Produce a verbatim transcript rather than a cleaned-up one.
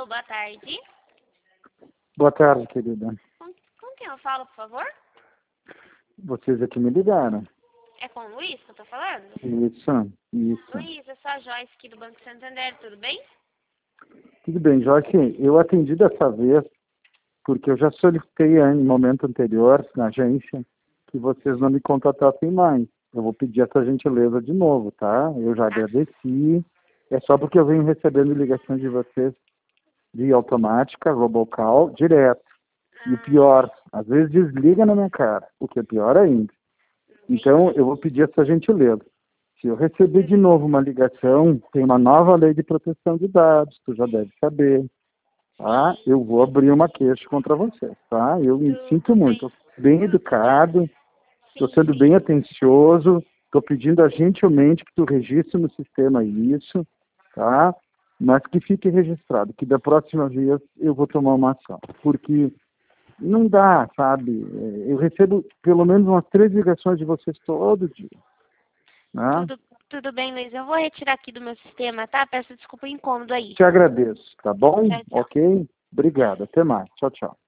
Alô, boa tarde. Boa tarde, querida. Com, com quem eu falo, por favor? Vocês aqui me ligaram. É com o Luiz que eu tô falando? Isso, isso. Luiz, eu sou a Joyce aqui do Banco Santander, tudo bem? Tudo bem, Joyce. Eu atendi dessa vez porque eu já solicitei em momento anterior na agência que vocês não me contatassem mais. Eu vou pedir essa gentileza de novo, tá? Eu já agradeci. É só porque eu venho recebendo ligações de vocês via automática, robocall, direto. E o pior, às vezes desliga na minha cara, o que é pior ainda. Então, eu vou pedir essa gentileza. Se eu receber de novo uma ligação, tem uma nova lei de proteção de dados, tu já deve saber, tá? Eu vou abrir uma queixa contra você, tá? Eu me sinto muito, estou bem educado, estou sendo bem atencioso, estou pedindo gentilmente que tu registre no sistema isso, tá? Mas que fique registrado, que da próxima vez eu vou tomar uma ação, porque não dá, sabe? Eu recebo pelo menos umas três ligações de vocês todo dia, né? Tudo, tudo bem, Luiz. Eu vou retirar aqui do meu sistema, tá? Peço desculpa o incômodo aí. Te agradeço, tá bom? Tchau, tchau. Ok? Obrigado, até mais. Tchau, tchau.